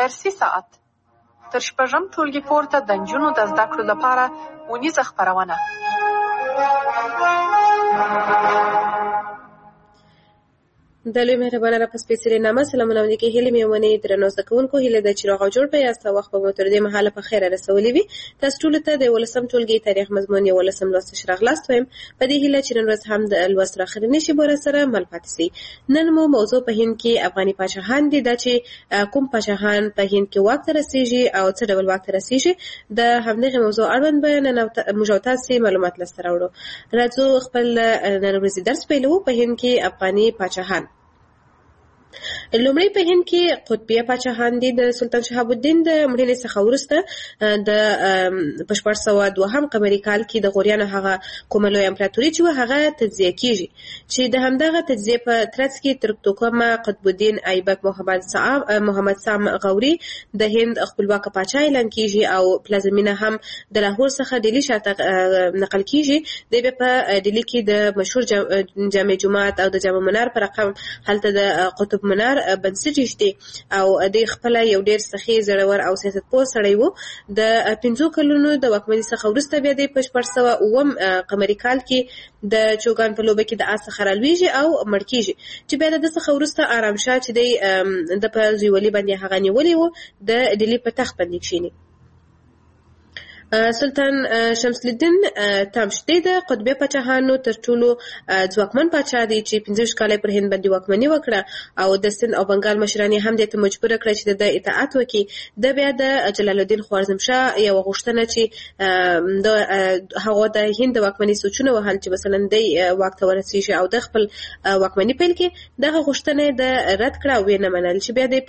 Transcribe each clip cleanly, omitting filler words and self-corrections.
درسي ساعت تر شپږم ټولګي پورته د نجونو د زده کړو لپاره اونیزه خپرونه. د لوی مهربانه را سپېڅلې نامه سلامونه ولیکې هیلې مې ونې درنو زده کوونکو هیله ده چې روغ او جوړ په یاست او وخت به مو تر دې مهاله په خیره رسولي وي. تاسو ټولو ته د 11م ټولګي تاریخ مضمون 11م لوست ښه راغلاست وایم په دې هیله چې نن ورځ هم د لوست راخرنې شي بوره سره مل پاتې سي. نن مو موضوع په هند کې افغاني پاچاهان دي دا چې کوم پاچاهان په هند کې واک ته رسیږي او څه ډول واک ته رسیږي د همدغه موضوع اړوند بیان موږ تاسو معلومات لاسته راوړو. راځو خپل نن ورځې درس پیلوو. په هند کې افغاني پاچاهان لومړی په هند کې قطبیه پاچاهان دي. د سلطان شهاب الدین د مړینې څخه وروسته د 1402 قمري کال کې د غوریانو هغه کومه لویه امپراتوري چې هغه تجزیه کیږي چې د همدغه تجزیه په ترڅ کې ترکتوکما قطب الدین ایبک محمد سام غوري د هند خپلواکه پاچا اعلان کیږي او پلازمینه هم د لاهور څخه ډیلی شاته نقل کیږي. د په ډیلی کې د مشهور جامع جماعت او د جامع منار پر رقم هلته د قطب منار بنسټ ایښی او د خپل یو ډیر سخی زړور او سیاستپوه سړی وو. د 15 کلونو د واکمنۍ څخه وروسته بیا د 1409 قمري کال کې د چوغان په لوبه کې د آس څخه رالویږي او مړ کیږي چې بیا د څخه وروسته آرام شاه چې د په زویولي باندې هغه نیولې وو د ډیلی په تخت باندې کښینی. سلطان شمس الدین تامشتي د قطبیه پاچاهانو تر ټولو ځواکمن پاچا دی چې 15 کال پر هند باندې واکمني وکړه او د سند او بنگال مشران هم د ته مجبور کړ چې د اطاعت وکړي. د بیا د جلال الدین خوارزمشاه یو غوښتنه چې د هغه د هند واکمني سوچونه وهل چې مثلا د واک ته ورسیږي او د خپل واکمني پیل کې دغه غوښتنه د رد کړه او نه منل چې بیا د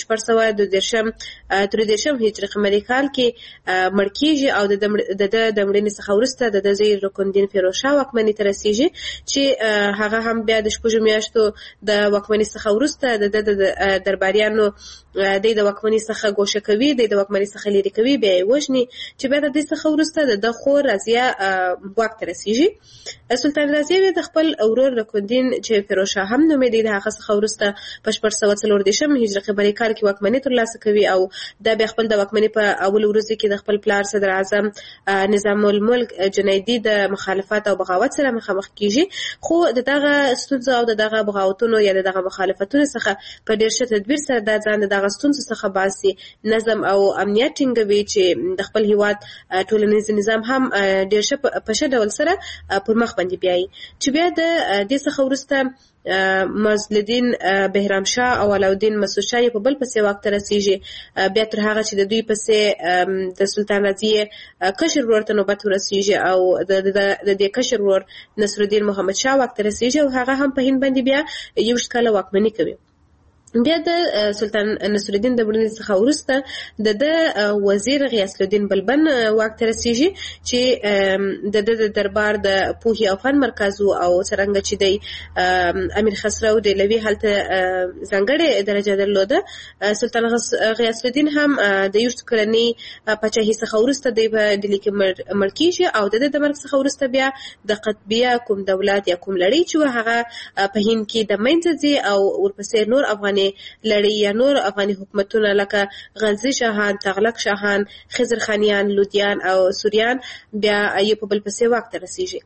1413 هجري قمري کال کې مړ کیږي او د مړینې څخه وروسته د زیر رکن الدین فیروز شاه واکمنۍ ته رسیږي چې هغه هم بیا د شپږو میاشتو د واکمنۍ څخه وروسته د درباریانو د واکمنۍ څخه ګوښه کوي د واکمنۍ څخه لري کوي بیا یې وژني چې بیا د دې څخه وروسته د خور رضیه واک ته رسیږي. سلطان رضیه د خپل ورور رکن الدین چې فیروز شاه هم نومېده د هغه څخه وروسته په 1414 هجري قمري کال کې واکمنۍ ترلاسه کوي او دا بیا خپل د واکمنۍ په اول ورځ کې د خپل پلار صدر اعظم نظام الملک جنیدی د مخالفت او بغاوت سره مخامخ کیږي خو دغه ستونزه او دغه بغاوتونو یا دغه مخالفتونو څخه په ډیر ښه تدبیر سره د ځان دغه ستونزو څخه باسي نظم او امنیت ټینګوي چې د خپل هیواد ټولنیز نظام هم ډیر ښه په ښه ډول سره پر مخ باندې بیایي چې بیا د دې څخه وروسته مازلدین بهرام شاه او علاءالدین مسعود شاه په بل پسې واک ته رسیږي. بیا تر هغه چې د دوی پسې د سلطان رضیه کشر ورور ته نوبت ورسیږي او د دې کشر ورور نصر الدین محمد شاه واک ته رسیږي او هغه هم په هند باندې بیا یو کال واکمني کوي. بیا د سلطان نصر الدین د مړینې څخه وروسته د وزیر غیاث الدین بلبن واک ته رسیږي چې د دربار د پوهې او فن مرکز او څرنګه چې د امیر خسرو دهلوي هلته ځانګړې درجه درلوده. سلطان غیاث الدین هم د یو کلنۍ پاچاهۍ څخه وروسته د ډیلی کې مړ کیږي او د مرګ څخه وروسته بیا د قطبیه کوم دولت یا کوم لړۍ چې هغه په هند کې د منځ ځي او ورپسې نور افغاني لړۍ یا نور افغاني حکومتونه لکه غلزي شاهان، تغلق شاهان، خضر خانیان، لودیان او سوریان بیا یې په بل پسې واک ته رسیږي.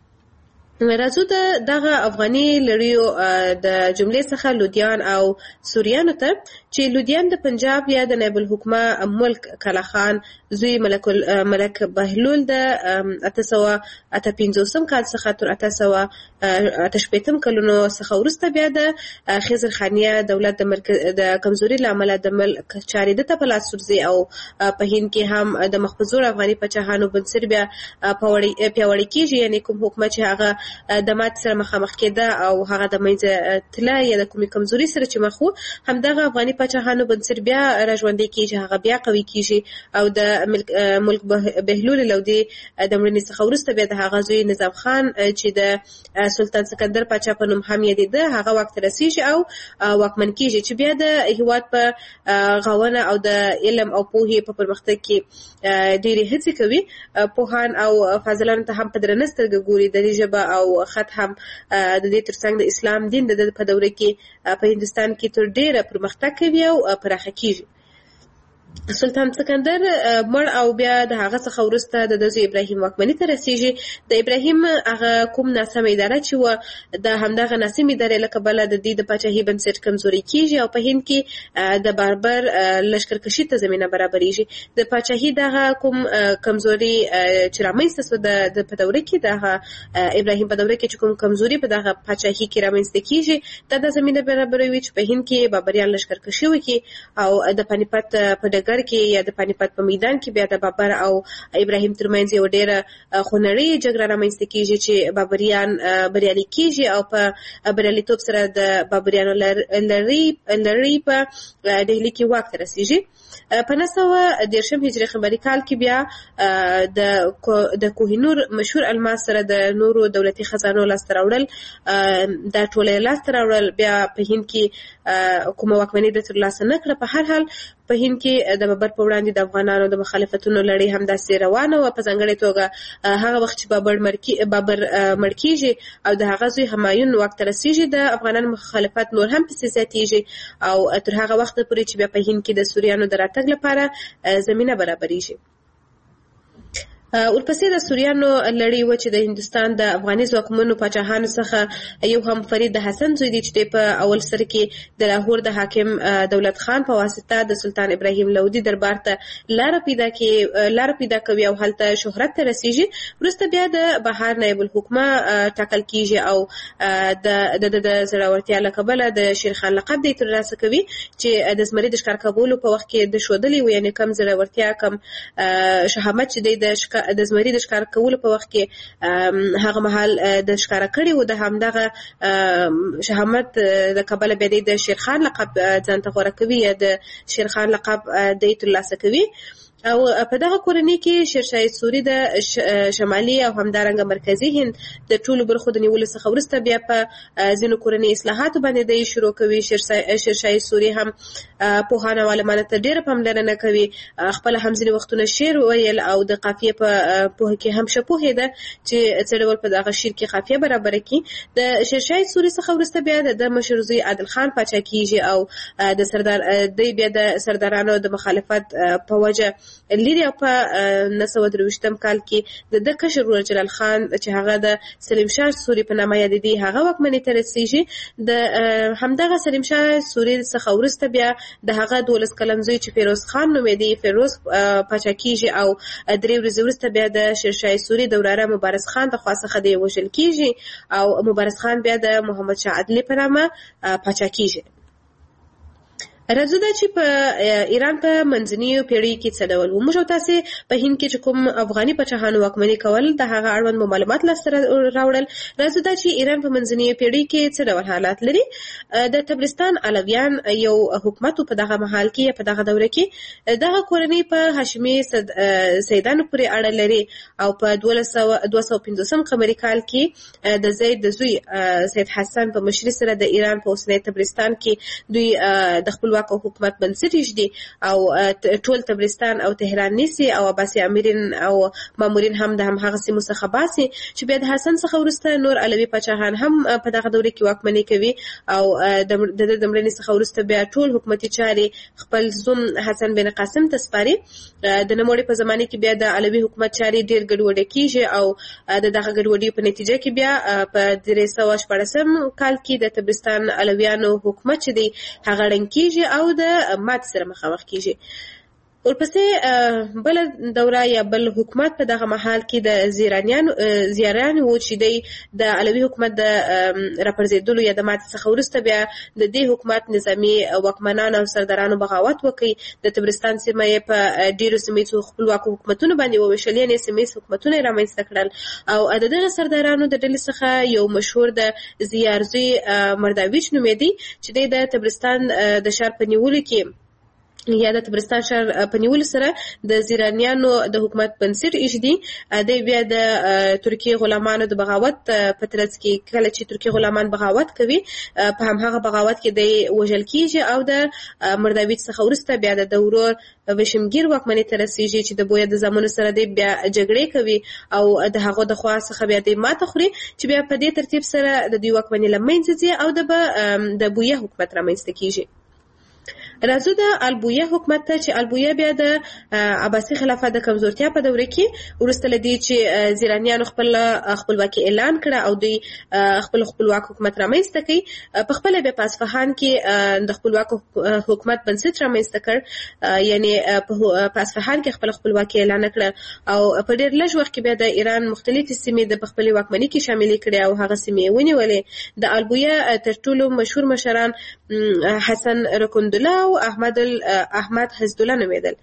راځو دغه افغاني لړیو د جملې څخه لودیان او سوریانو ته چې لودیان د پنجاب یا د نایب الحکومه ملک کلا خان زوی ملک بهلول د 1858 کال څخه تر 1858 کلونو څخه وروسته بیا د خضر خانیه دولت د کمزوري لامل د ملک چارې د په لاس ورځي او په هند کې هم د مخفزور افغاني پاچاهانو بنسټ بیا پیاوړی کیږي یعنی کوم حکومت چې هغه د مات سره مخامخ کېده او هغه د منځ تله یا د کومې کمزوري سره چې مخ وو همدغه افغاني پاچاهانو بنسټ بیا راژوندی کیږي هغه بیا قوي کیږي او د ملک بهلول لودي د مړینې څخه وروسته بیا د هغه زوی نظام خان چې د سلطان سکندر پاچا په نوم هم یادېده هغه واک ته رسیږي او واکمن کیږي چې بیا د هیواد په غاونه او د علم او پوهې په پرمختګ کې ډېرې هڅې کوي. پوهان او فاضلانو ته هم په درنه سترګه ګوري. د دې ژبه او خط هم د دې ترڅنګ د اسلام دین د په دوره کې په هندستان کې تر ډېره پرمختګ کوي او پراخه کیږي. سلطان سکندر مړ او بیا د هغه څخه وروسته د زوی ابراهیم واکمنۍ ته رسیږي. د ابراهیم هغه کوم ناسمه اداره چې وه د همدغه ناسمې ادارې له کبله د دې د پاچاهۍ بنسټ کمزوری کیږي او په هند کې د باربر لښکرکشي ته زمینه برابریږي. د پاچاهۍ دغه کوم کمزوري چې رامنځته سوه د په دوره کې دغه ابراهیم په دوره کې چې کوم کمزوري په دغه پاچاهۍ کې رامنځته کیږي دا د زمینه برابروي چې په هند کې بابریان لښکرکشي وکړي او د پانیپت په ډګر کې یا د پانیپت په میدان کې بیا د بابر او ابراهیم ترمنځ یو ډېره خونړۍ جګړه رامنځته کیږي چې بابریان بریالي کیږي او په بریالیتوب سره د بابریانو لړۍ په ډهلي کې واک ته رسیږي. په 913 هجري قمري کال کې بیا د کوهینور مشهور الماس سره د نورو دولتي خزانو لاسته راوړل دا ټوله لاسته راوړل بیا په هند کې کومه واکمني د ترلاسه نه کړه. په هر حال په هند کې د بابر په وړاندې د افغانانو د مخالفتونو لړۍ همداسې روانه وه. په ځانګړې توګه هغه وخت چې بابر مړ کېږي او د هغه زوی همایون واک ته رسېږي د افغانانو مخالفت نور هم پسې زیاتېږي او تر هغه وخته پورې چې بیا په هند کې د سوریانو د راتګ لپاره زمینه برابریږي. ورپسې د سوریانو لړۍ و چې د هندوستان د افغاني ځواکمنو پاچاهانو څخه یو هم فرید د حسن زوی دی چې په اول سر کې د لاهور د حاکم دولت خان په واسطه د سلطان ابراهیم لودي دربار ته لاره پیدا کوي او هلته شهرت ته رسیږي. وروسته بیا د بهار نایب الحکومه ټاکل کیږي او د زړورتیا له کبله د شیرخان لقب دی ترلاسه کوي چې د زمري د ښکار کولو په وخت کې د ښودلي و یعنې کم زړورتیا کم شهامت چې دی د زمري د ښکار کولو په وخت کې هغه مهال د ښکاره کړي و د همدغه شهامت د کبله بیا د شیرخان لقب ځان ته غوره کوي یا د شیرخان لقب دی ترلاسه کوي. او په دغه کورنۍ کې شیرشاه سوري د شمالي او همدارنګه مرکزي هند د ټولو برخو د نیولو څخه وروسته بیا په ځینو کورنۍ اصلاحاتو باندې دی شروع کوي. شیرشاه سوري هم پوهانو او عالمانو ته ډېره پاملرنه کوي. خپله هم ځینې وختونه شعر ویل او د قافیې په پوهه کې هم ښه پوهېده چې څه ډول په دغه شعر کې قافیه برابره کړي. د شیرشاه سوري څخه وروسته بیا د مشر زوی عادل خان پاچا کیږي او دی بیا د سردارانو د مخالفت په وجه لري او په 923 کال کې د کشر ورور جلال خان چې هغه د سلیم شاه سوري په نامه یادېدی هغه واکمنۍ ته رسیږي. د همدغه سلیم شاه سوري څخه وروسته بیا د هغه 12 کلن زوی چې فیروز خان نومېدی فیروز پاچا کیږي او 3 ورځې وروسته بیا د شیرشاه سوري د وراره مبارز خان د خوا څخه دی وژل کیږي او مبارز خان بیا د محمد شاه عدلي په نامه پاچا کیږي. راځو دا چې په ایران په منځنیو پیړیو کې څه ډول و. موږ او تاسې په هند کې چې کوم افغاني پاچاهانو واکمني کول د هغه اړوند معلومات لاسته راوړل. راځو دا چې ایران په منځنیو پیړیو کې څه ډول حالات لري. د تبرستان علویان یو حکومت په دغه مهال کې په دغه دوره کې دغه کورنۍ په هاشمي سیدانو پورې اړه لري او په 1215 قمري کال کې د زید د زوی سید حسن په مشرۍ سره د ایران په اوسنی تبرستان کې دوی د خپل واک او حکومت بنسټ ایږدي او ټول تبرستان او تهران نیسي او عباسي امیرین او مامورین هم د همغه سیمو څخه باسي چې بیا د حسن څخه وروسته نور علوي پاچاهان هم په دغه دوره کې واکمني کوي او د مړینې څخه وروسته بیا ټول حکومتي چارې خپل زوم حسن بن قاسم ته سپاري. د نوموړي په زمانه کې بیا د علوي حکومت چارې ډېر ګډوډې کیږي او دغه ګډوډۍ په نتیجه کې بیا په 314 کال کې د تبرستان علویانو حکومت چې دی هغه ړنګ کیږي او د مات سره مخامخ کیږي. ورپسې بل دوره یا بل حکومت په دغه محل کې د زیارانو و چې د علوي حکومت د راپرزیدلو یا د ماتې څخه وروسته بیا د دې حکومت نظامي واکمنان او سردارانو بغاوت وکړي. د تبرستان سیمه یې په ډیرو سیمه‌ییزو خپلواکو حکومتونو باندې وویشل یعنې سیمه‌ییز حکومتونه یې رامنځته کړل او د دغه سردارانو د ډلې څخه یو مشهور د زیارزوی مرداویچ نومېدی چې د تبرستان د ښار په نیولو کې یا د تبرستان ښار په نیولو سره د زیرانیانو د حکومت بنسټ ایږدي. دی بیا د ترکیې غلامانو د بغاوت په ترڅ کې کله چې ترکیې غلامان بغاوت کوي په همهغه بغاوت کې دی وژل کیږي او د مرداویچ څخه وروسته بیا د ورور وشمګیر واکمنۍ ته رسیږي چې د بویه د زامنو سره دی بیا جګړې کوي او د هغو د خوا څخه بیا دی ماته خوري چې بیا په دې ترتیب سره د دوی واکمنۍ له منځه ځي او د بویه حکومت رامنځته کیږي. راځو د البویه حکومت ته چې البویه بیا د عباسي خلافت د کمزورتیا په دوره کې وروسته له دې چې زیرانیانو خپلواکي اعلان کړه او دوی خپل خپلواک حکومت رامنځته کړي، په خپله بیا په اصفهان کې د خپلواک حکومت بنسټ رامنځته کړ، یعنی په اصفهان کې خپل خپلواکي اعلان کړه او په ډېر لږ وخت کې بیا د ایران مختلفې سیمې د خپلې واکمنۍ کې شاملې کړې او هغه سیمې یې ونیولې. د البویه تر ټولو مشهور مشران حسن رکندله او احمد حزدالله نومېدل.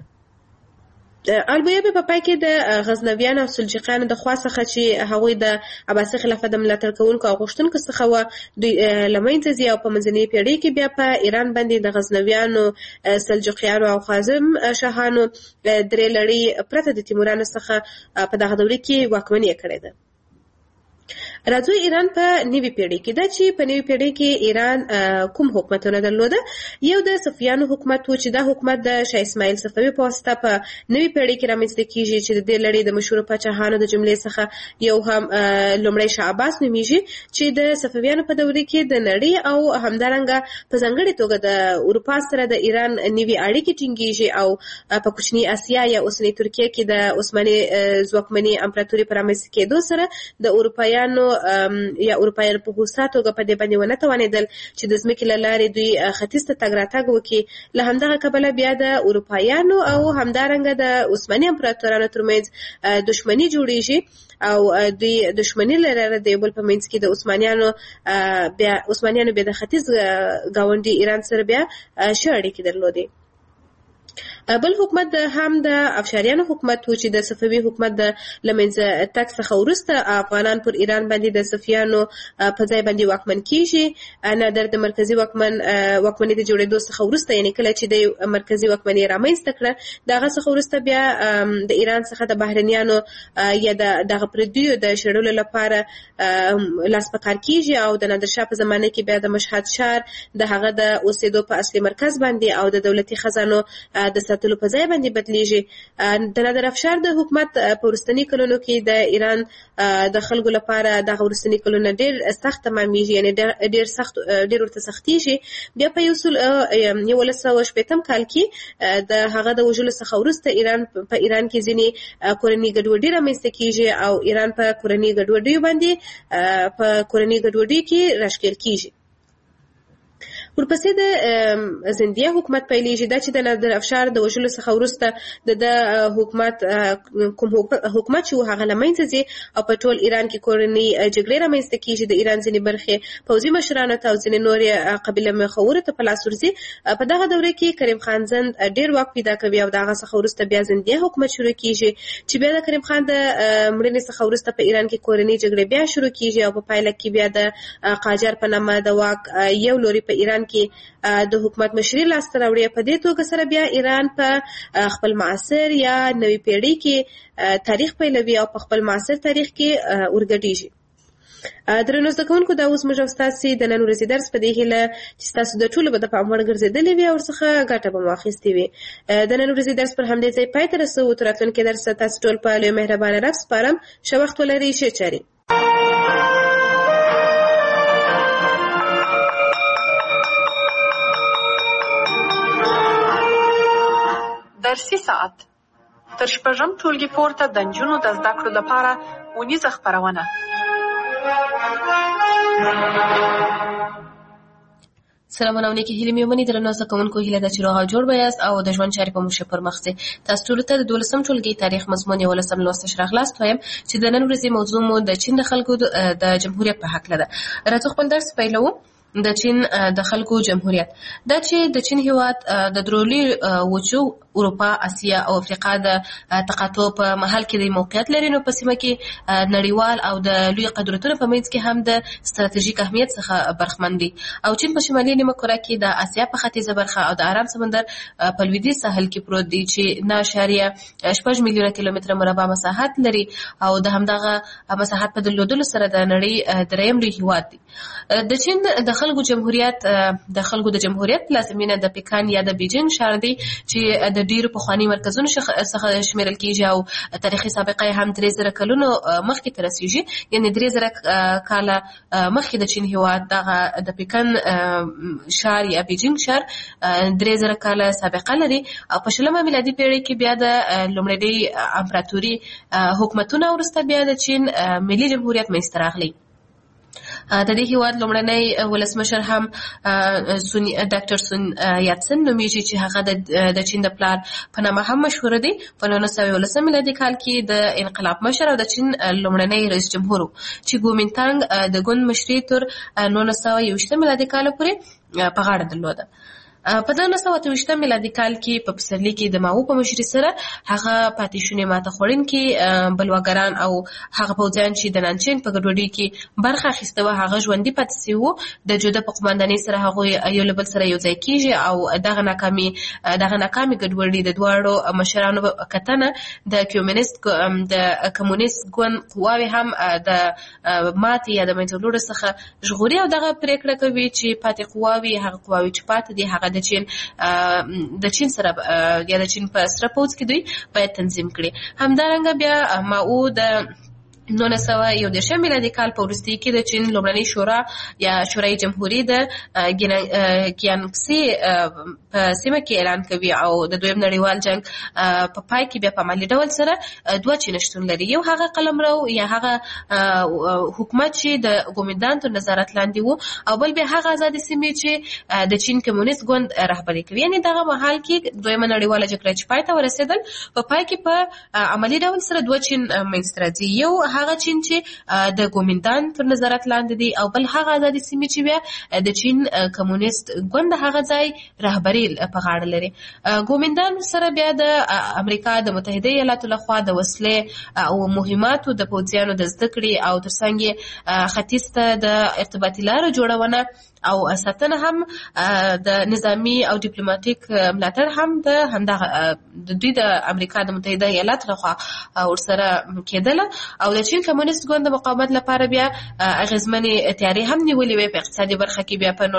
البویه په پای کې د غزنویانو او سلجوقیانو د خوا څخه چې هغوی د عباسي خلافت د ملاتړ کوونکو او غوښتونکو څخه وه دوی له منځه ځي او په منځنۍ پیړۍ کې بیا په ایران باندې د غزنویانو، سلجوقیانو او خوازم شاهانو درې لړۍ پرته د تیمورانو څخه په دغه دوره کې واکمني کړې ده. راځو ایران په نوې پیړۍ کې ده چې په نوې پیړۍ کې ایران کوم حکومتونه درلوده. یو د صفویانو حکومت و چې دا حکومت د شاه اسماعیل صفوي په واسطه په نوې پیړۍ کې رامنځته کیږي چې د دې لړۍ د مشهورو پاچاهانو د جملې څخه یو هم لومړی شاه عباس نومیږي چې د صفویانو په دوره کې د نړۍ او همدارنګه په ځانګړې توګه د اروپا سره د ایران نوې اړیکې ټینګېږي او په کوچني اسیا یا اوسنۍ ترکیه کې د عثماني ځواکمنې امپراتورۍ په رامنځته کېدو سره د اروپایانو یا اروپایانو په هوسا توګه په دې باندې ونه توانېدل چې د ځمکې له لارې دوی ختیځ ته تګ راتګ وکړي. له همدغه کبله بیا د اروپایانو او همدارنګه د عثماني امپراتورانو ترمنځ دښمني جوړېږي او دوی دښمني لرله د یو بل په منځ کې د عثمانیانو بیا د ختیځ ګاونډي ایران سره بیا ښه اړیکې درلودې. بل حکومت هم د افشاریانو حکومت و چې د صفوي حکومت د لمنځه تګ څخه وروسته افغانان پر ایران باندې د صفویانو په ځای باندې واکمن کیږي. نادر د مرکزي واکمنۍ د جوړېدو څخه وروسته، یعنی کله چې د مرکزي واکمنۍ رامنځته کړه د هغه څخه وروسته بیا د ایران څخه د بهرنیانو یا دغه پردیو د شړلو لپاره لاس په کار کیږي او د نادرشاه په زمانه کې بیا د مشهد ښار د هغه د اوسېدو په اصلي مرکز باندې او د دولتي خزانو د ساتلو په ځای باندې بدلیږي. د نادر افشار د حکومت په وروستني کلونو کې د ایران د خلکو لپاره دغه وروستني کلونه ډېر سخت تمامیږي، یعنی ډېر ورته سختېږي. بیا په 1960 کال کې د هغه د وژلو څخه وروسته په ایران کې ځینې کورنۍ ګډوډي رامنځته کېږي او ایران په کورنۍ ګډوډیو باندې په کورنۍ ګډوډۍ کې راښکېل کېږي. ورپسې د زندیه حکومت پیلېږي. دا چې د نادر افشار د وژلو څخه وروسته د حکومت کوم حکومت چې هغه له منځه ځي او په ټول ایران کې کورنۍ جګړې رامنځته کېږي. د ایران ځینې برخې پوځي مشرانو ته او ځینې نورې قبیله مخورو ته په لاس ورځي. په دغه دوره کې کریم خان زند ډېر واک پیدا کوي او د هغه څخه وروسته بیا زندیه حکومت شروع کېږي چې بیا د کریم خان د مړینې څخه وروسته په ایران کې کورنۍ جګړې بیا شروع کېږي او په پایله کې بیا د قاجار په نامه د واک یو لوري په ایران کې د حکومت مشري لاسته راوړي. په دې توګه سره بیا ایران په خپل معاصر یا نوې پیړۍ کې تاریخ پیلوي او په خپل معاصر تاریخ کې ورګډېږي. درنو زده کوونکو، دا اوس موږ او ستاسې د نن ورځې درس په دې هیله چې ستاسو د ټولو به د پام وړ ګرځېدلې وي او ورڅخه ګټه به مو اخیستې وي. د نن ورځې درس پر همدې ځای پای ته رسوو. تر راتلونکي درس تاسو ټول په لوی مهربانه رب سپارم. ښه وخت ولرئ. ښې چارې. درسي ساعت تر شپږم ټولګي پورته د نجونو د زده کړو لپاره اونیزه خپرونه. سلامونه او نیکې هیلې مې ومني. درنو زده کوونکو، هیله ده چې روغ او جوړ به یاست او د ژوند چارې به مو ښې پر مخ ځي. تاسو ټولو ته د 12م ټولګي تاریخ مضمون 11 لوست ښه راغلاست وایم چې د نن ورځې موضوع مو د چین د خلکو د جمهوریت په هکله ده. راځو خپل درس پیلوو. د چین د خلکو جمهوریت. دا چې د چین هیواد د درولي وچو اروپا، اسیا او افریقا د تقاطع په محل کې د موقعیت لري، نو په سیمه کې نړیوال او د لوی قدرتونو په منځ کې هم د ستراتیژیک اهمیت څخه برخمن دي. او چین په شمالي نیمه کره کې د اسیا په ختیځه برخه او د آرام سمندر په لویدیځ ساحل کې پروت دی چې 9.6 میلیونه کیلومتره مربع مساحت لري او د همدغه مساحت په درلودلو سره د نړۍ دریم لوی هیواد دی. د چین د خلکو جمهوریت د جمهوریت لازمینه د پیکان یا د بیجینګ ښار دی چې د د ډیرو پخواني مرکزونو څخه شمیرل کیږي او تاریخي سابقه هم 3000 کلونو مخکې ته رسیږي، یعنې 3000 کاله مخکې د چین هیواد دغه د پیکن ښار یا بیجینګ ښار 3000 کاله سابقه لري. او په 20مه میلادي پیړۍ کې بیا د لومړنۍ امپراتوري حکومتونه وروسته بیا د چین ملي جمهوریت منځته راغلی. د دې هیواد لومړنی ولسمشر هم ډاکټر سون یاتسن نومیږي چې هغه د چین د پلار په نامه هم مشهور دی. په 1919 میلادي کال کې د انقلاب مشر او د چین لومړنی رئیس جمهور چې ګومینتانګ د ګوند مشري تر 1921 میلادي کال پورې په غاړه درلوده. په 1928 میلادي کال کې په پسرلي کې د ماو په مشرۍ سره هغه پاتې شونې ماته خوړونکي بلواګران او هغه پوځیان چې د نانچینګ په ګډوډۍ کې برخه اخیسته وه هغه ژوندي پاتې سوي وو. د جوده په قوماندانۍ سره هغوی یو له بل سره یو ځای کېږي او دغه ناکامې ګډوډۍ د دواړو مشرانو کتنه د کمونیست ګوند قواوې هم د ماتې یا د منځه وړلو څخه ژغوري او دغه پرېکړه کوي چې پاتې قواوې هغه قواوې چې پاتې دي هغه د چین سره یا د چین په سره پوځ کې دوی باید تنظیم کړي. همدارنګه بیا ماو د 1931 میلادي کال په وروستي کې د چین لومړنۍ شورا یا شورای جمهوریت د کیانګسي په سیمه کې اعلان کوي او د دویم نړیوال جنگ په پای کې بیا په عملي ډول سره دوه چین شتون لري. یو هغه قلمرو یا هغه حکومت چې د ګومینتان تر نظارت لاندې وو او بل بیا هغه آزادې سیمې چې د چین کمونیست ګوند رهبري کوي. یعنې دغه مهال کې دویمه نړیواله جګړه چې پای ته ورسېدل په پای کې په عملي ډول سره دوه چین منځته راځي. یو هغه چین چې د ګومینتان تر نظارت لاندې دی او بل هغه آزادې سیمې چې بیا د چین کمونیست ګوند هغه ځای رهبري په غاړه لري. ګومینتان سره بیا د امریکا د متحده ایالاتو لخوا د وسلې او مهماتو د پوځیانو د زده کړې او ترڅنګ ختیځ ته د ارتباطي لارو جوړونه او ساتنه هم د نظامی او ډیپلوماټیک ملاتړ هم د دوی د امریکا د متحده ایالاتو لخوا ورسره کېدله او د چین کمونیست ګوند د مقاومت لپاره بیا اغیزمنې تیاري هم نیولې وې. په اقتصادي برخه کې بیا په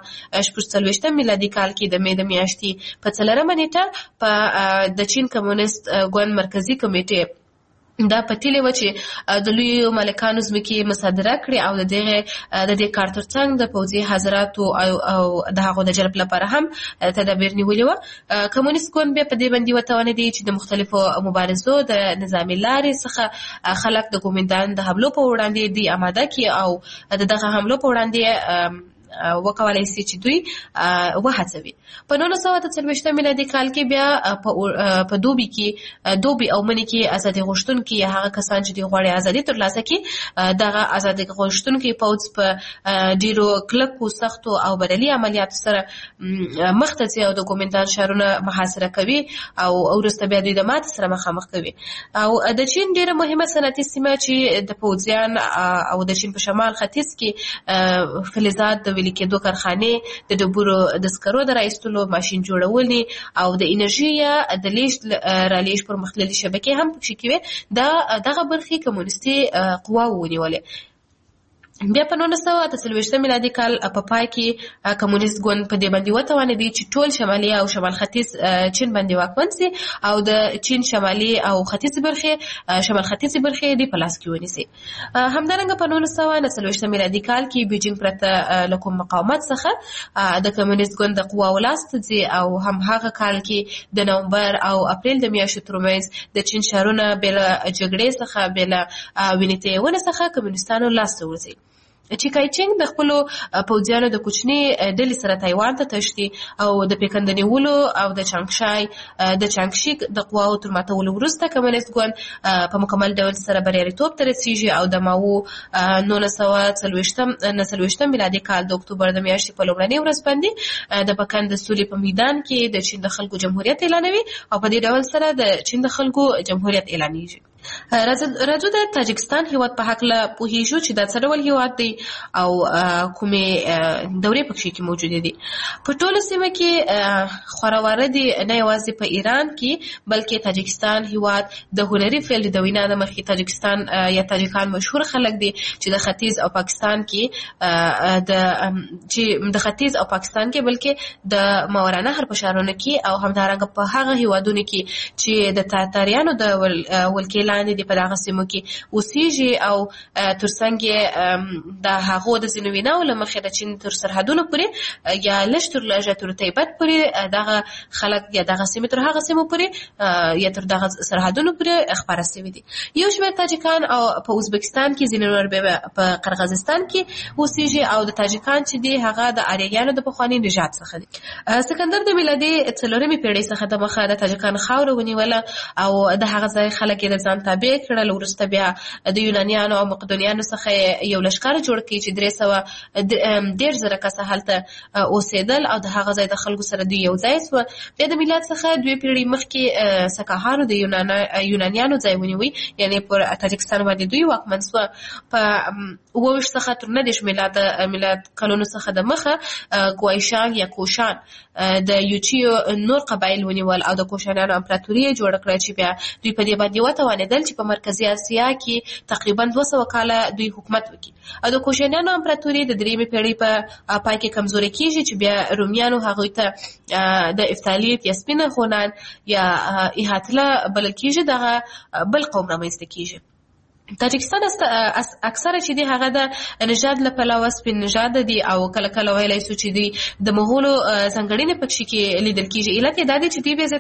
1946 میلادي کال کې د مې د میاشتې په 4مه نیټه په د چین کمونیست ګوند مرکزی کمیټې دا پتیلې و چې د لویو مالکانو ځمکې مصادره کړي او د دې کار ترڅنګ د پوځي حضراتو او د هغو د جلب لپاره هم تدابیر نیولي وه. کمونیست ګوند بیا په دې باندې وتوانېدی چې د مختلفو مبارزو د نظامي لارې څخه خلک د ګومینتان د حملو په وړاندې دوی آماده کړي او د دغه حملو په وړاندې وکولای شي چې دوی وهڅوي. په 1940 میلادي کال کې بیا په دوبي او مني کې ازادي غوښتونکي یا هغه کسان چې غواړي ازادي ترلاسه کړي دغه ازادي غوښتونکي پوځ په ډیرو کلکو سختو او بدلي عملیاتو سره مخ ته ځي او د ګومینتان ښارونه محاصره کوي او وروسته بیا دوی د ماتې سره مخامخ کوي. او د چین ډیره مهمه صنعتي سیمه چې د پوځیان او د چین په شمال ختیځ کې فلزات د ویلي کېدو کارخانې د ډبرو د سکرو د رایستلو ماشین جوړولې او د انرژي یا د رالیږد پرمختللې شبکې هم پکې کې وې. دغه برخې کمونیستي قواوو ونیولې. بیا په 1940 میلادي کال په پای کې کمونیست ګوند په دې باندې وتوانېدی چې ټول شمالي او شمال ختیځ چین باندې واکمن سي او د چین شمالي او ختیځ برخې شمال ختیځ برخې د پلاس کې ونیسي. همدارنګه په 1940 میلادي کال کې بیجینګ پرته له کوم مقاومت څخه د کمونیست ګوند د قواو لاسته ځي او هم هغه کال کې د نومبر او اپریل د میاشتو ترمنځ د چین ښارونه بېله جګړې څخه بېله وینې تویونې څخه کمونیستانو لاسته ورځي. چې کایچینګ د خپلو پوځیانو د کوچني ډلې سره تایوان ته تښتي او د پیکن د نیولو او د چانګشي د قواو تر ماتولو وروسته کمونیست ګوند په مکمل ډول سره بریالیتوب ته رسیږي او د ماو 1940 میلادي کال د اکتوبر د میاشتې په لومړنۍ ورځ باندې د پکن د سولې په میدان کې د چین د خلکو جمهوریت اعلانوي او په دې ډول سره د چین د خلکو جمهوریت اعلانېږي. راځو د تاجکستان هیواد په هکله پوهیږو چې دا څه ډول هیواد دی او کومې دورې پکښې کې موجودې دي. په ټوله سیمه کې خورا واره دي، نه یوازې په ایران کې بلکې تاجکستان هیواد د هنري فیلډ د وینا د مخکې تاجکستان یا تاجکان مشهور خلک دي چې د ختیځ او پاکستان کې بلکې د ماوراء نهر په ښارونو کې او همدارنګه په هغه هیوادونو کې چې د تاتاریانو د ولکې لاندې دي په دغه سیمو کې اوسېږي او ترڅنګ د هغو د ځینو ویناو له مخې د چین تر سرحدونو پورې یا لږ تر لږه تر تیبت پورې دغه خلک یا دغه سیمې تر هغه سیمو پورې یا تر دغه سرحدونو پورې خپاره سوي دي. یو شمېر تاجکان او په ازبکستان کې ځینې نور بیا په قرغیزستان کې اوسېږي او د تاجکان چې دي هغه د آریایانو د پخواني نژاد څخه دي. سکندر د میلادي 4مې پیړۍ څخه د مخه د تاجکان خاوره ونیوله او د هغه ځای خلک یې د ځان تابع کړل. وروسته بیا د یونانیانو او مقدونیانو څخه یو لښکر جوړ کړي چې 310,000 کسه هلته اوسېدل او د هغه ځای د خلکو سره دوی یو ځای سوه. بیا د میلاد څخه 2 پیړۍ مخکې سکاهانو د یونانیانو ځای ونیوی، یعنې پر تاجکستان باندې دوی واکمن سوه. په 29 څخه تر 19 میلاد کلونو څخه د مخه ګوایشان یا کوشان د یوچیو نور قبایل ونیول او د کوشانیانو امپراتوري جوړه کړه چې بیا دوی په دې باندې وتوانېدل چې په مرکزي اسیا کې تقریبا 200 کاله دوی حکومت وکړي. او د کوشانیانو امپراتوري د 3مې پیړۍ په پای کې کمزوري کېږي چې بیا رومیانو هغوی ته د افتالیت یا سپینه خونان یا احاتله بلل کېږي، دغه بل قوم رامنځته کېږي. تاجکستان اکثره چې دی هغه د نژاد له پلوه سپین نژاد دي او کله کله ویلی سو چې دوی د مغولو ځانګړنې پکښې کې لیدل کېږي. علت یې دا دی چې دوی بیا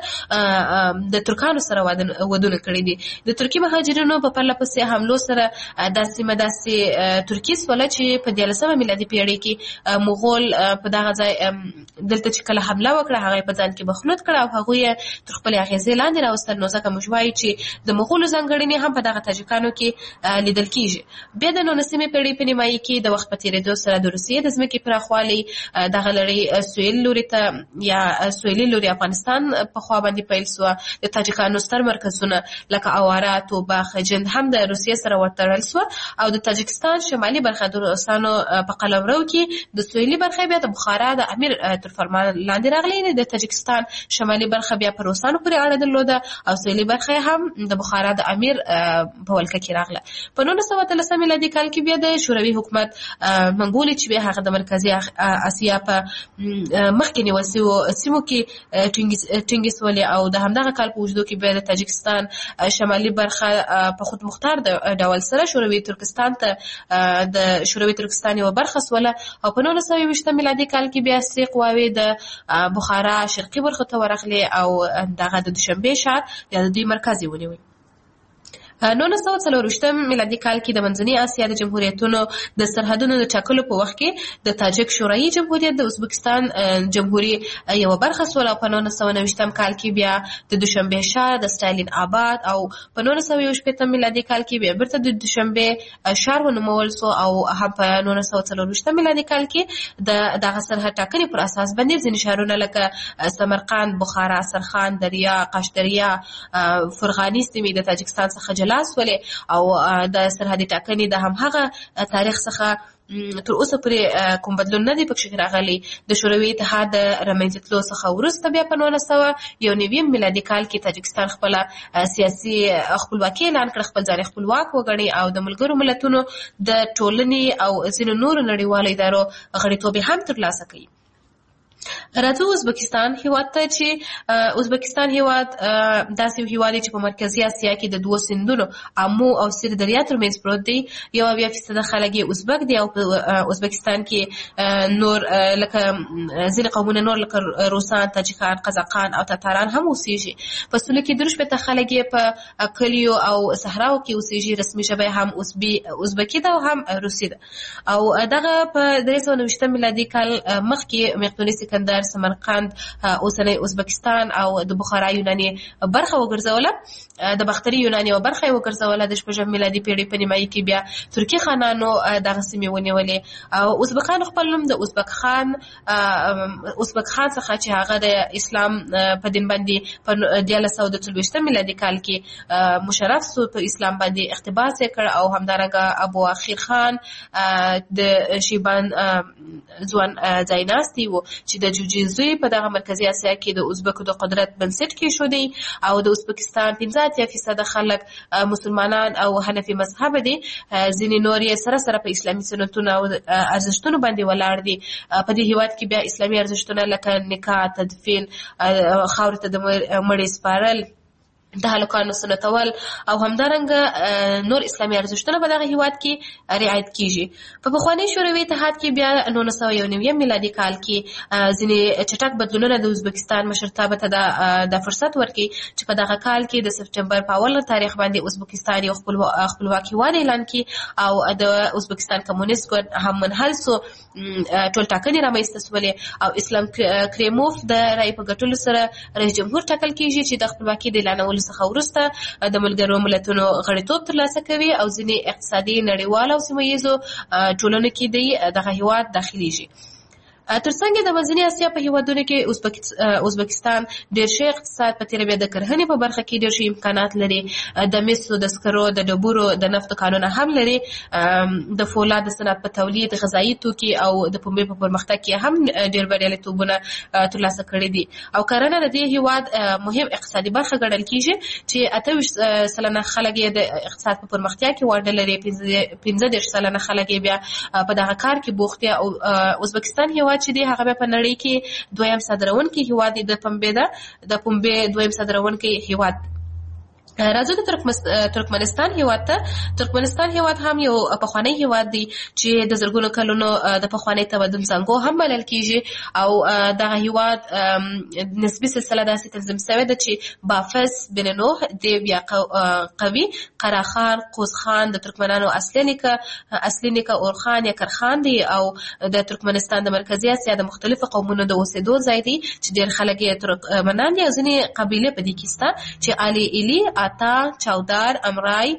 زیاتره د ترکانو سره ودونه کړي دي. د ترکي مهاجرینو په پرله پسې حملو سره دا سیمه داسې ترکي سوله چې په 13مه میلادي پیړۍ کې مغول په دغه ځای دلته چې کله حمله وکړه هغه یې په ځان کې مخلوط کړه او هغوی یې تر خپلې اغېزې لاندې راوستل. نو ځکه موږ وایو چې د مغولو ځانګړنې هم په دغه تاجکانو کې لیدل کېږي. بیا د 19مې پیړۍ په نیمایي کې د وخت په تېرېدو سره د روسیې د ځمکې پراخوالی دغه لړۍ سویل لوري ته یا سویلي لوري افغانستان په خوا باندې پیل سوه. د تاجکانو ستر مرکزونه لکه اواره، توبه، خجند هم د روسیې سره ورتړل سوه او د تاجکستان شمالي برخه د روسانو په قلمرو کې د سویلي برخه بیا د بخارا د امیر تر فرمان لاندې راغلې. د تاجکستان شمالي برخه بیا په روسانو پورې اړه درلوده او سویلي برخه هم د بخارا د امیر په کې راغله. په 1913 میلادي کال کې بیا د شوروي حکومت منګولې چې بیا هغه د مرکزي اسیا په مخکې نیول سوو سیمو کې ټینګې سولې او د همدغه کال په اوږدو کې بیا د تاجکستان شمالي برخه په خود مختار ډول سره شوروي ترکستان ته د شوروي ترکستان یوه برخه سوله او په 1920 میلادي کال کې بیا عصري قواوې د بخارا شرقي برخو ته ورغلې او دغه د دوشنبې ښار یا د دوی مرکز یې ونیوی. 1940 میلادي کال کې د منځنۍ اسیا د جمهوریتونو د سرحدونو د ټاکلو په وخت کې د تاجک شوروي جمهوریت د ازبکستان جمهوریت یوه برخه سوله. په 1990 کال کې بیا د دوشنبې ښار د ستالین آباد او په 1960 میلادي کال کې بیا بیرته د دوشنبې ښار ونومول سو او هم په 1940 میلادي کال کې د دغه سرحد ټاکنې پر اساس باندې ځینې ښارونه لکه سمرقند، بخارا، سرخان، دریا، قشدریا، فرغاني سیمې د تاجکستان څخه جلا سولې او د سرحدي ټاکنې د همهغه تاریخ څخه تر اوسه پورې کوم بدلون نه دی پکښې راغلی. د شوروي اتحاد د رامنځته څخه وروسته بیا په 1990 میلادي کال کې تاجکستان خپله سیاسي خپلواکي اعلان کړه، خپل ځان خپلواک وګڼي او د ملګرو ملتونو د ټولنې او ځینو نورو نړیوالو ادارو غړیتوب هم ترلاسه کوي. راځو ازبکستان هیواد ته چې ازبکستان هیواد داسې هیواد چې په مرکزي اسیا کې د 2 سیندونو امو او سیر دریا ترمنځ پروت دی. 1% خلک یې ازبک دي او په ازبکستان کې نور لکه ځینې قومونه نور لکه روسان، تاجکان، قزاقان او تاتاران هم اوسېږي. په سوله کې 3% خلک یې په کلیو او صحراو کې اوسېږي. رسمي ژبه هم ازبکي ده او هم روسي ده او دغه په 390 میلادي کال مخکې مقدوني سکندر، سمرقند، اوسنی ازبکستان او د بخارا یوناني برخه وګرځوله، د باختري یوناني برخه وګرځوله. د 6 میلادي پیړۍ په نیمایي کې بیا ترکی خانانو دغه سیمې ونیولې او ازبکان خپل نوم د ازبک خان څخه چې هغه د اسلام په دین باندې په 1924 میلادي کال کې مشرف سو په اسلام باندې اقتباس کړ او همدارنګه ابو اخیر خان د شیبان ځوان ځایناستی و چې د جوجیزوی په دغه مرکزی اسیا کې د ازبکو د قدرت بنسټ کې شو دی او د ازبکستان 15% خلک مسلمانان او حنفي مذهب دي، ځینې نور یې سره په اسلامي سنتونو او ارزښتونو باندې ولاړ دي. په دې هیواد کې بیا اسلامي ارزښتونه لکه نکاح، تدفین، خاورې ته د مړي سپارل، د هلکانو سنتول او همدارنګه نور اسلامي ارزښتونه په دغه هیواد کې رعایت کیږي. په پخواني شوروي اتحاد کې بیا 1991 میلادي کال کې ځینې چټک بدلونونه د ازبکستان مشرتابه ته د فرصت ورکړي چې په دغه کال کې د سپټمبر په اول تاریخ باندې ازبکستان یو خپلواکي هیواد اعلان کړي او د ازبکستان کمونیست ګوند هم منحل سو. ټول ټاکنې رامنځته شولې او اسلام کریموف د رای په ګټلو سره رئیس جمهور ټاکل کیږي چې د خپلواکي د اعلانولو څخه وروسته د ملګرو ملتونو غړیتوب ترلاسه کوي او ځینې اقتصادي نړیوال او سیمه ییزو ټولنو کې دغه هیواد داخليږي. ترڅنګ د منځنۍ اسیا په هیوادونو کې ازبکستان ډېر ښه اقتصاد په تیره بیا د کرهنې په برخه کې ډېر ښه امکانات لري، د مسو، د سکرو، د ډبرو، د نفتو کانونه هم لري، د فولاد د صنعت په تولید، غذایي توکي او د پنبې په پرمختګ کې هم ډېر بریالیتوبونه ترلاسه کړي دي او کرنه د دې هیواد مهم اقتصادي برخه ګڼل کیږي چې 28% خلک یې د اقتصاد په پرمختیا کې ونډه لري، 15% خلک یې بیا په دغه کار کې بوخت دي او ازبکستان هیواد چې دی هغه په نړۍ کې دویم صادرونکي هیواد دی، د پنبې دویم صادرونکي هیواد. راځو د ترکمنستان هیواد ته. ترکمنستان هیواد هم یو پخوانی هیواد دی چې د زرګونو کلونو د پخوانی تمدن زنګو هم بلل کیږي او دغه هیواد نسبی سلسله داسې تنظیم شوې ده چې بافس، بننوح، دیو یا قوي، قراخان، قوزخان د ترکمنانو اصلي نیکه اورخان یا کرخان دی او د ترکمنستان د مرکزی اسیا د مختلفو قومونو د اوسېدو ځای دی چې ډېر خلک یې ترکمنان دي او ځینې قبیلې په دې کې شته چې آلی ایلی، آتا، چاودار، امرای،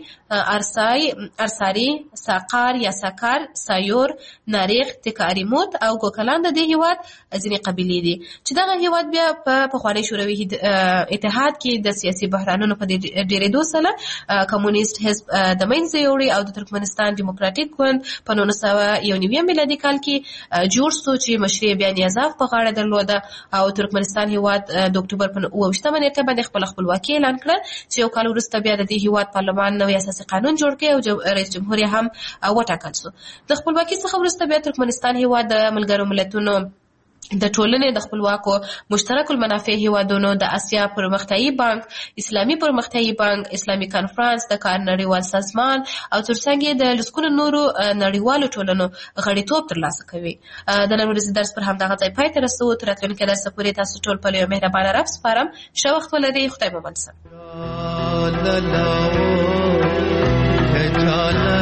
ارساری، ساقار یا ساکار، سایور، ناریخ، تکاریموت او ګوکلان د دې هیواد ځینې قبیلې دي چې دغه هیواد بیا په پخواني شوروي اتحاد کې د سیاسي بحرانونو په ډېرېدو سره کمونیست حزب د منځه یوړی او د ترکمنستان دیموکراتیک ګوند په 1991 میلادي کال کې جوړ شو چې مشري بیا نیازاف په غاړه درلوده او ترکمنستان هیواد د اکتوبر په 28 نیټه باندې خپل خپلواکي اعلان کړه چې یو کال وروسته بیا د دې هیواد پارلمان نوی اساسي قانون جوړ کړ او رئیس جمهور هم وټاکل شو. د خپلواکي څخه وروسته بیا ترکمنستان هیواد د ملګرو ملتونو د ټولنې د خپلواکو مشترک المنافع هیوادونو د اسیا پرمختیایي بانک، اسلامي پرمختیایي بانک، اسلامي کنفرانس، د کار نړیوال سازمان او ترڅنګ د لسکونو نورو نړیوالو ټولنو غړیتوب ترلاسه کوي. د نن ورځې درس پر همدغه ځای پای ته رسو. تر راتلونکي درس پورې تاسو ټول په یو مهربانه رب سپارم. ښه وخت ولرئ. خدای مو مل شه.